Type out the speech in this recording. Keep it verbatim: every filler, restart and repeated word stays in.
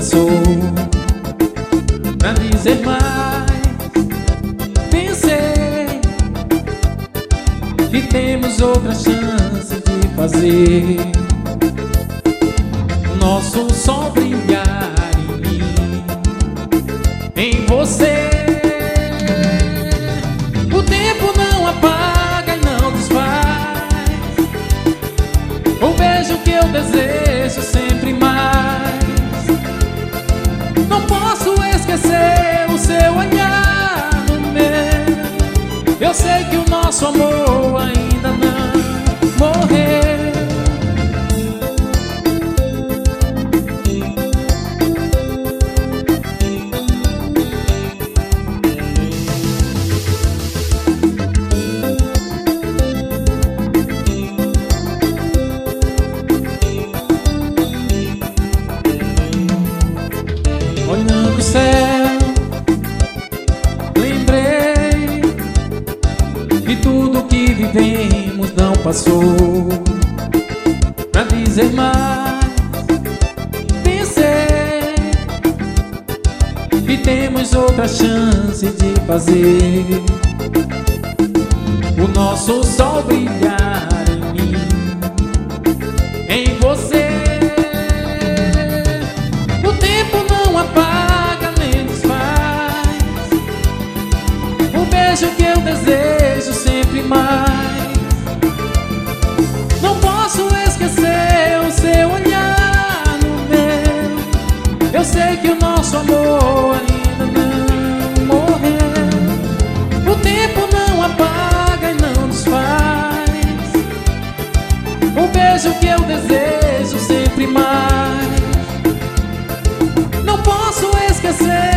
passou. Pra dizer mais, pensei que temos outra chance de fazer nosso sol brilhar em mim, em você. O tempo não apaga e não desfaz o beijo que eu desejo sempre mais. Não posso esquecer o seu olhar no meu. Eu sei que o nosso amor ainda não morreu. Olhando o céu, lembrei que tudo que vivemos não passou. Pra dizer mais, pensei que temos outra chance de fazer o nosso sol brilhar em mim, em você. O tempo não apaga nem desfaz o beijo que eu desejo sempre mais. Não posso esquecer o seu olhar no meu. Eu sei que o nosso amor ainda não morreu. O tempo não apaga e não desfaz o beijo que eu desejo sempre mais. Não posso esquecer